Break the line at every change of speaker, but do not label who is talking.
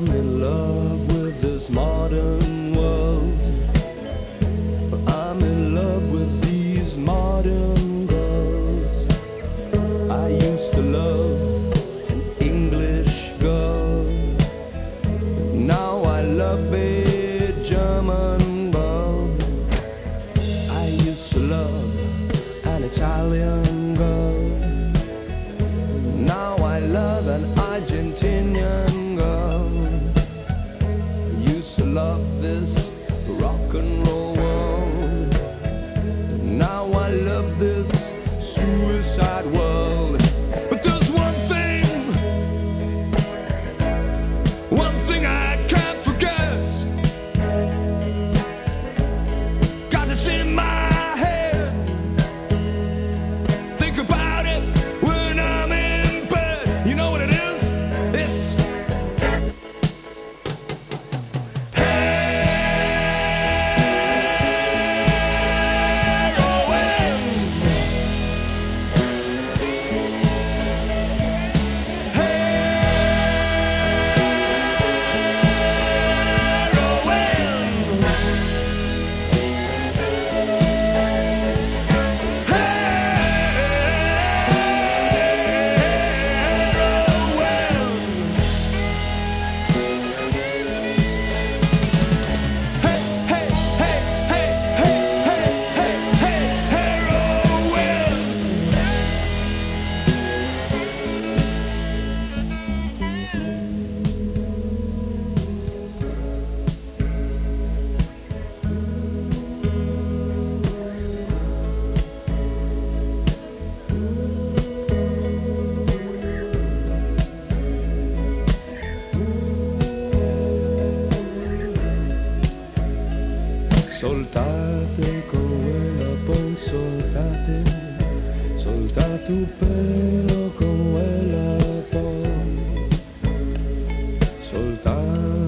I'm in love with this modern world. I'm in love with these modern girls. I used to love an English girl. Now I love a German girl. I used to love an Italian girl. Now I love an Argentinian girl. I used to love this rock and roll world. Now I love this suicide world. But there's one thing I can't forget. 'Cause it's in my head. Think about it when I'm in bed. You know what it is? It's soltate con quella poi soltate, solta tu pelo con quella poi soltate.